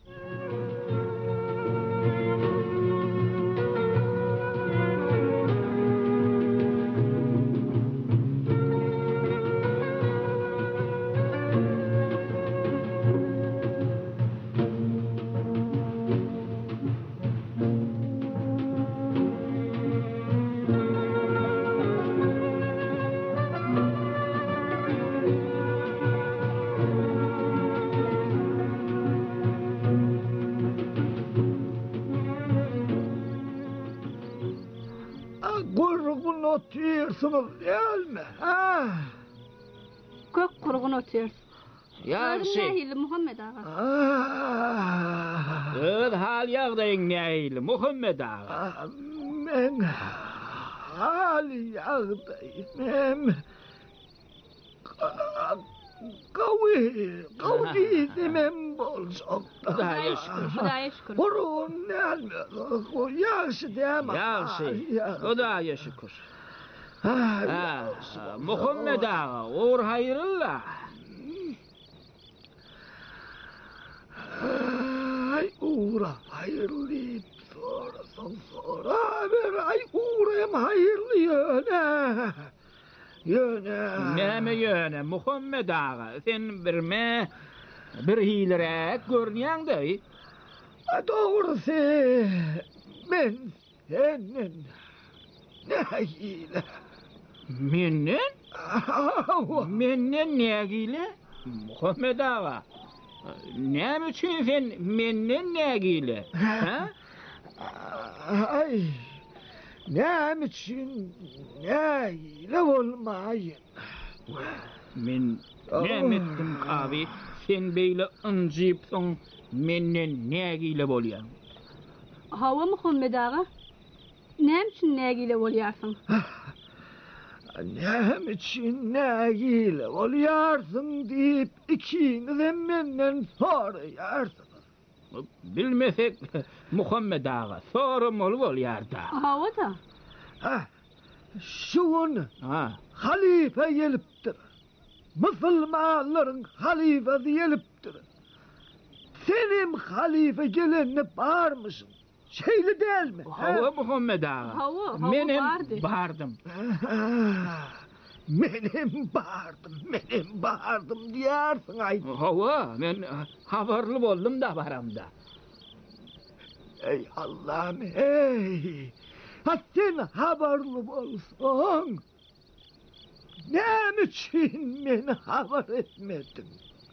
Otuyorsunuz değil mi? Ha? Gök kurgun otuyorsun. Ýagşy. Nähili Muhammed ağa. Öz hal ýagdaýyň nähili Muhammed ağa. Men hal ýagdaýym. Gawy, gawy demem bolsak. Hudaýa şükür. Hudaýa şükür. Burun näme? Ýaşy däme. Ýaşy. Hudaýa şükür. Ha, Muhammed ağa, or hayryllah. Ay uğra hayırlı sonra son sonra bir ay uğrayım hayırlı yöne yöne. Näme yöne Muhammed ağa, sen birme bir hilere görnýäňdi. Doğrusu men senin ne hile? Menden? Menden nägile? Muhammed ağa. Näme üçin sen menden nägile? Ha? Ay. Näme üçin nägile bolmaýyn? Men näme etdim abi? Sen beýle ynjypsyň, menden nägile bolýan? Hawa Muhammed ağa. Näme üçin nägile bolýarsyň? Nem için ne gile oluyarsın deyip ikiniz de menden soruyarsınız. Bilmesek Muhammed ağa sorumlu ol yarda. Hava da. Ha, şun Ha. halife geliptir. Müslümanların halifesi geliptir. Senin halife gelenine bağırmışsın. Şeyli değil mi? Hava Muhammed ağa. Hava, hava Menim bağırdı. bağırdım. Menim bağırdım, menim bağırdım diyarsın ay. Hava ben haberli boldum da baramda. Ey Allah'ım ey. Ha sen haberli olsun. Ne için beni haber etmedin?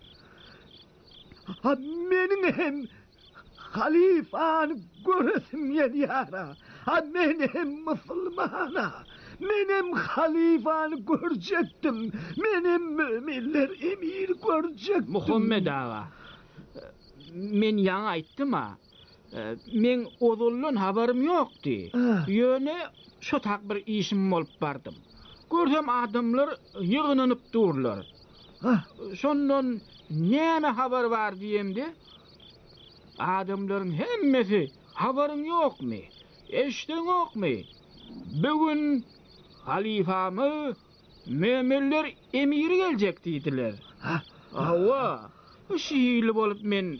Ha benim hem halifanı göresim yer yara. Ha benim Müslümana. Benim halifanı görecektim. Benim müminler emir görecektim. Muhammed ağa. Men yana aytdım ha. Men ozullun haberim yoktu. Yöne şu tak bir işim olup bardım. Görsem adamlar yığınınıp durlar. Şondan neme haber var diyemdi. Adamların hemmesi haberin yok mu? Eşten yok mu? Bugün halifamı müminler emiri gelecek dediler. Hava. Şiirli bolup men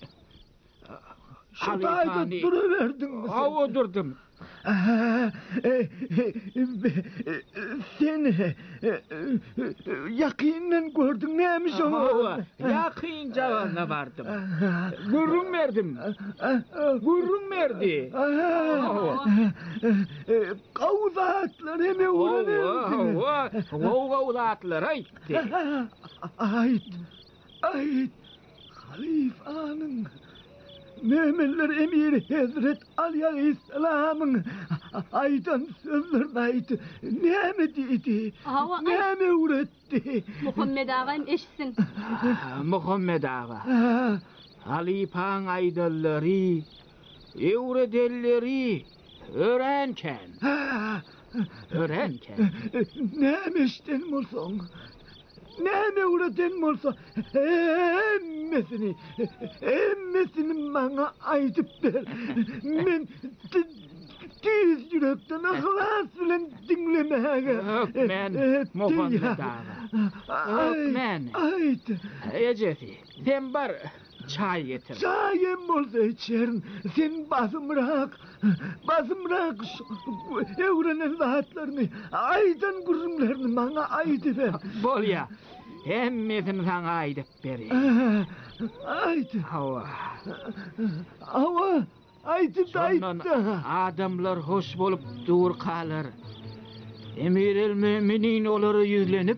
Şurada duruverdin mi sen? Hava durdum. Sen yakinen gördün neymiş onu? Hava. Yakın cevabına vardım. Gurrun verdim. Gurrun verdi. Kavuzatlar hemen uğranırdı. Hava. Hava kavuzatlar aytti. Ait. Ait. Halifanın müminler emiri Hazret Ali Aleyhisselam'ın aydan sözlerine ait ne mi dedi? Ne mi üretti? Muhammed ağam eşsin. Muhammed ağa. Halifan aydalları, evredelleri öğrenken. Öğrenken. Neymiştin Mursum? Ne mi uğradın olsa emmesini, emmesini bana aydıp der. Ben düz yürekten ahlas bilen dinlemeye. Ökmen, Muhammed ağa. Ökmen. Aydı. Ecesi, sen bar çay getir. Çayım olsa içerim. Sen basım bırak. Basım bırak. Evrenen rahatlarını, aydan kurumlarını bana aydı ver. Bol ya. Hemmesini sana aydıp beri. Aydı. Hava. Hava. Aydı da aydı. Adamlar hoş bolup dur kalır. Emirel müminin olur yüzlenip.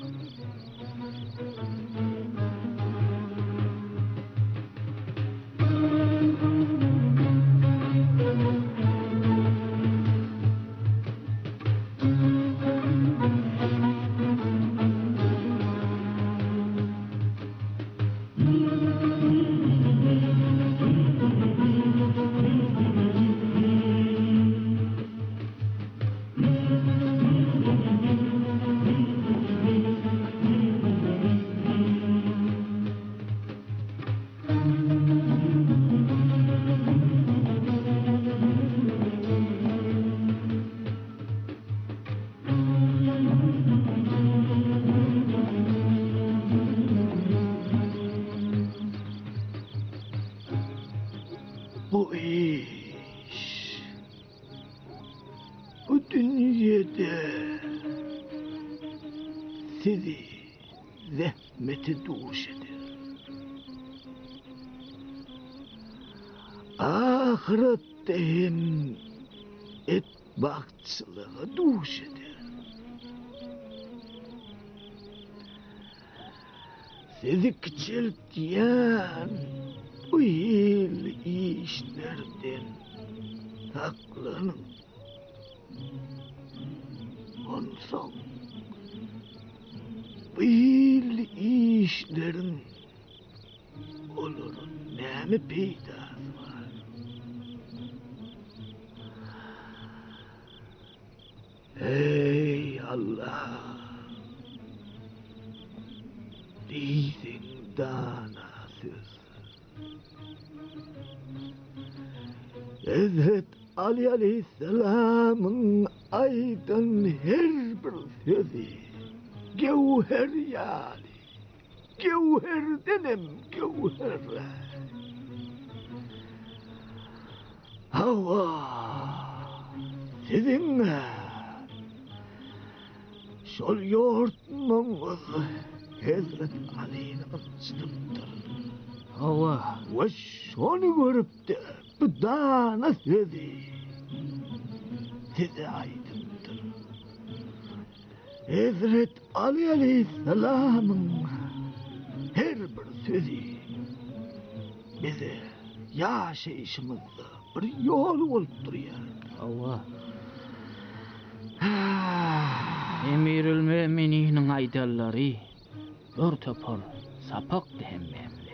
Bu iş bu dünyada sizi zahmete duş eder. Ahirette hem et bakçılığa duş eder. Sizi küçültüyen bu yıl işlerden saklanın. Ondan bu yıl işlerin olur ne mi peydası var? Ey Allah! Diýsiň dana söz. Hazret Ali aleyhisselamın aydın her bir sözü gevher yani. Gevher denem gevher. Hava sizin şol yoğurtmanız Hazret Ali'ni ıçtıptır. Hava. Ve şonu görüp de bu dana sözü size aydındır. Hazret Ali aleyhisselamın her bir sözü bize yaşayışımızda bir yol olup duruyor. Allah. Emirül mümininin aydalları ör topar sapak dehemmemli.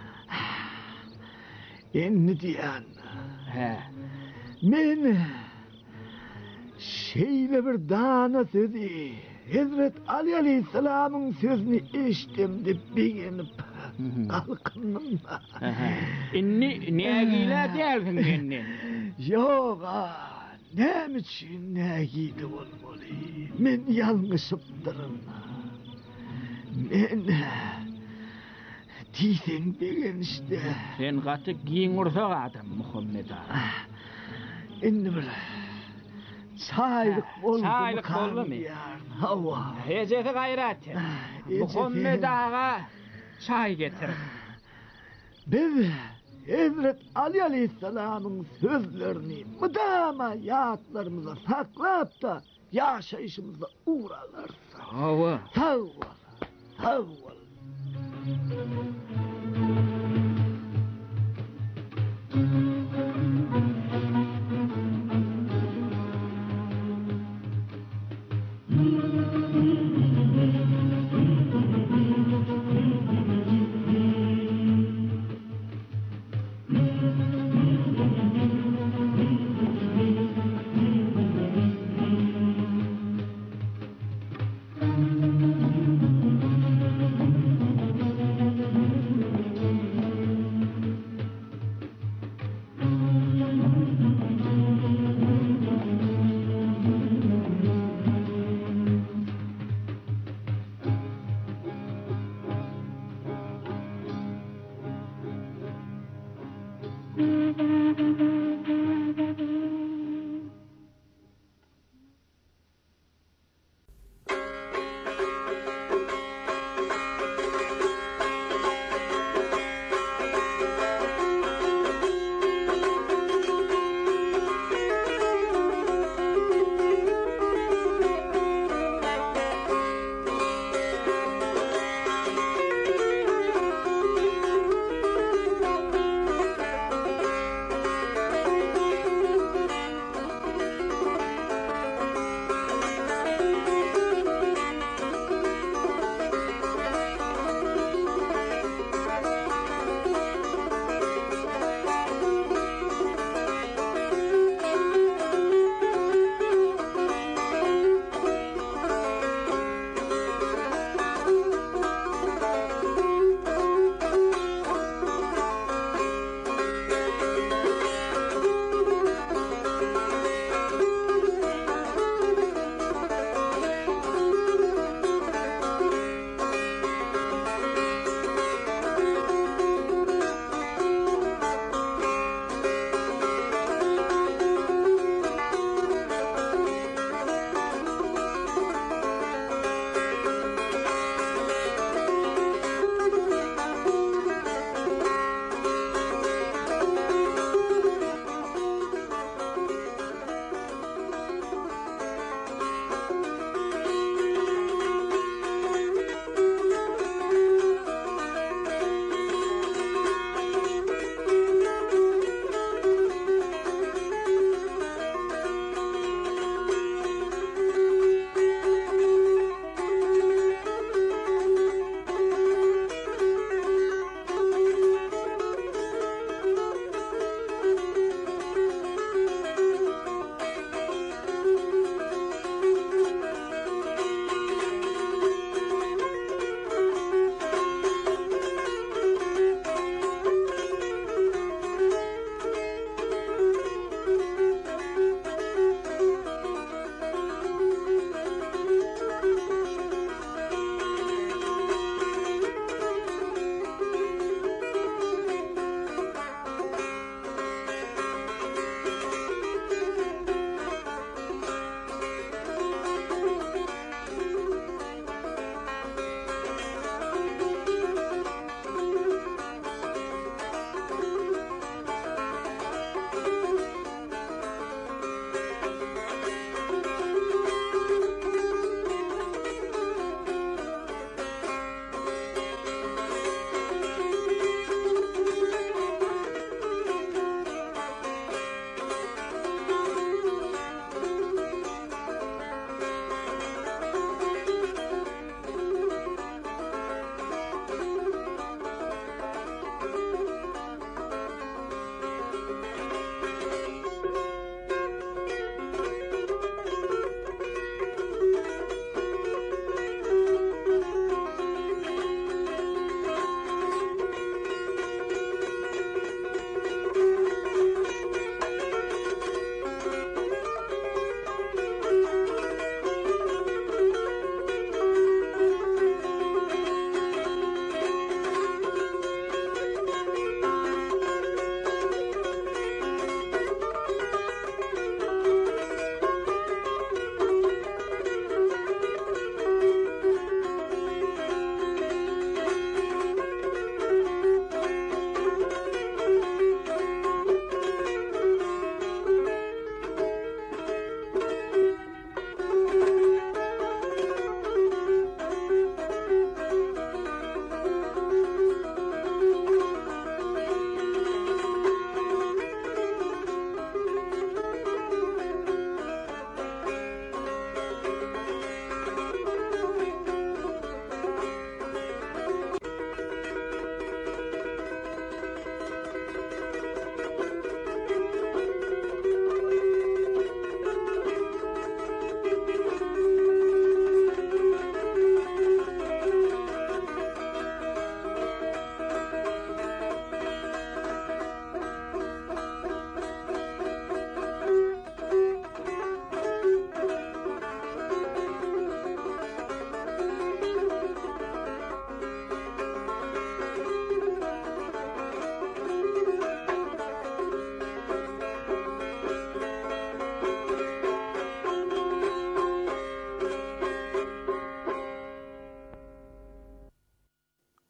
Enni diyen. He. Men şeyle bir dana sözü Hazret Ali aleyhisselamın sözünü eşittim de beğenip kalkındım. İnni negiyle dersin inni. Yok ha. Ne için ne giydi olmalı? Men yanlışıptırım. Men diysen beğen işte. Sen katı giyin ursak adam Muhammed ağa. İnni bir çaylık oldu mu? Çaylık oldu mu? Hava. Heceti gayret. Muhammed ağa çay getir. Biz Hazret Ali aleyhisselamın sözlerini müdama hayatlarımıza saklap da yaşayışımıza uğralarsa. Hava. Sağ ol. Sağ ol.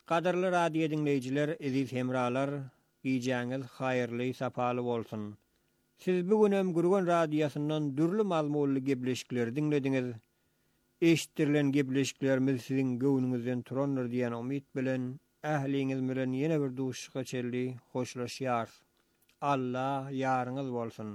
Qadarly radio dinleyijiler, eziz hemralar, giýjäňiz haýyrly, sapaly bolsun. Siz bugünem Gurgun radiosundan dürli mazmunly gepleşikler dinlediňiz. Eşitdirilen gepleşiklerimiz sizin göwnüňizden turandyr diýen umyt bilen ähliňiz bilen ýene bir duşuşga çelli hoşlaşýar. Allah ýaryňyz bolsun.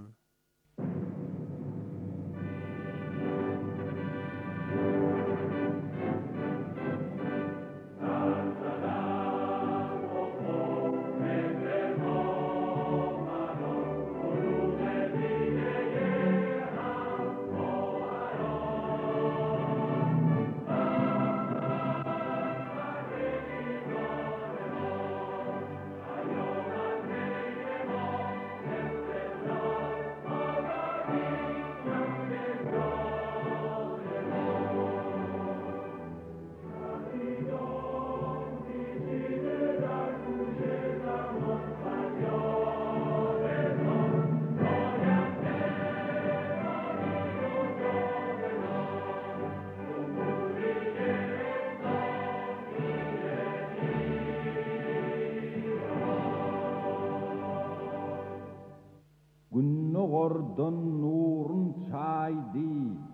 Günnogordan nurun çaydı,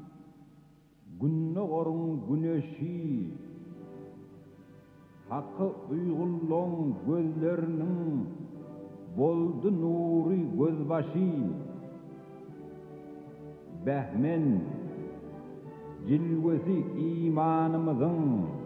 günnogorun güneşi, hakkı uygulluğun gözlerinin boldu nuri gözbaşı, behmen cilvesi imanımızın